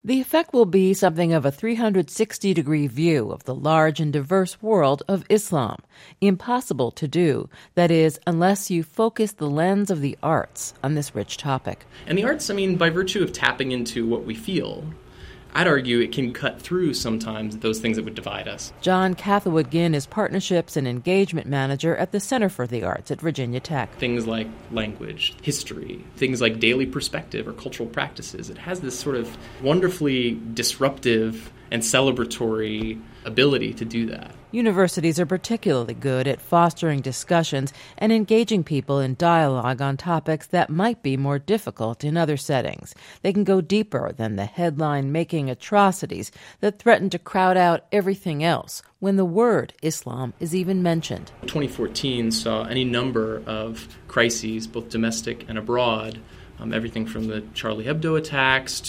The effect will be something of a 360-degree view of the large and diverse world of Islam. Impossible to do, that is, unless you focus the lens of the arts on this rich topic. And the arts, by virtue of tapping into what we feel, I'd argue it can cut through sometimes those things that would divide us. John Catherwood-Ginn is Partnerships and Engagement Manager at the Center for the Arts at Virginia Tech. Things like language, history, things like daily perspective or cultural practices. It has this sort of wonderfully disruptive and celebratory ability to do that. Universities are particularly good at fostering discussions and engaging people in dialogue on topics that might be more difficult in other settings. They can go deeper than the headline-making atrocities that threaten to crowd out everything else when the word Islam is even mentioned. 2014 saw any number of crises, both domestic and abroad, everything from the Charlie Hebdo attacks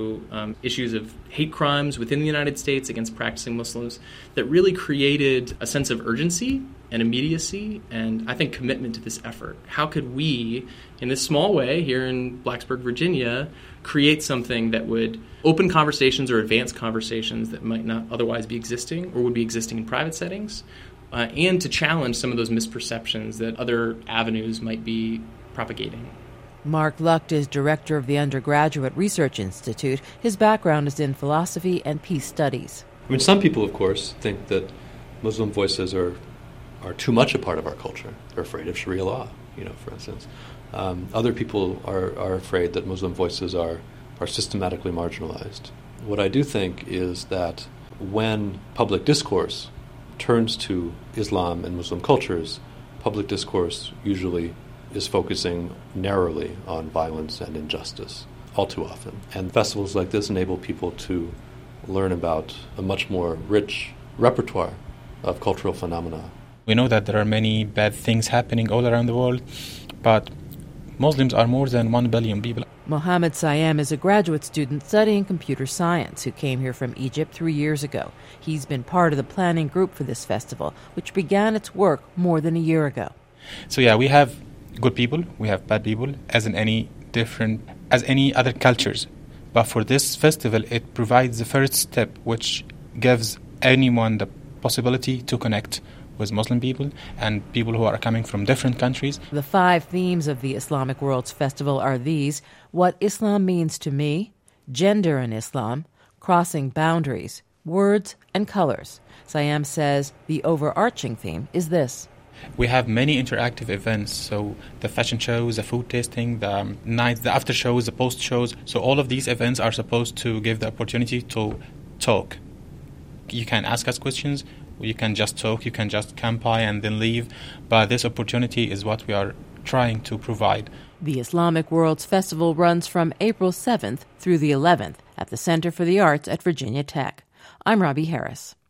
to issues of hate crimes within the United States against practicing Muslims that really created a sense of urgency and immediacy and, I think, commitment to this effort. How could we, in this small way here in Blacksburg, Virginia, create something that would open conversations or advance conversations that might not otherwise be existing or would be existing in private settings, and to challenge some of those misperceptions that other avenues might be propagating. Mark Lucht is director of the Undergraduate Research Institute. His background is in philosophy and peace studies. Some people, of course, think that Muslim voices are too much a part of our culture. They're afraid of Sharia law, for instance. Other people are afraid that Muslim voices are systematically marginalized. What I do think is that when public discourse turns to Islam and Muslim cultures, public discourse usually is focusing narrowly on violence and injustice all too often. And festivals like this enable people to learn about a much more rich repertoire of cultural phenomena. We know that there are many bad things happening all around the world, but Muslims are more than 1 billion people. Mohammed Sayam is a graduate student studying computer science who came here from Egypt 3 years ago. He's been part of the planning group for this festival, which began its work more than a year ago. So we have good people, we have bad people, as any other cultures. But for this festival, it provides the first step, which gives anyone the possibility to connect with Muslim people and people who are coming from different countries. The 5 themes of the Islamic Worlds Festival are these: what Islam means to me, gender in Islam, crossing boundaries, words and colors. Sayam says the overarching theme is this: we have many interactive events, so the fashion shows, the food tasting, the nights, the after shows, the post shows. So all of these events are supposed to give the opportunity to talk. You can ask us questions, you can just talk, you can just come by and then leave. But this opportunity is what we are trying to provide. The Islamic Worlds Festival runs from April 7th through the 11th at the Center for the Arts at Virginia Tech. I'm Robbie Harris.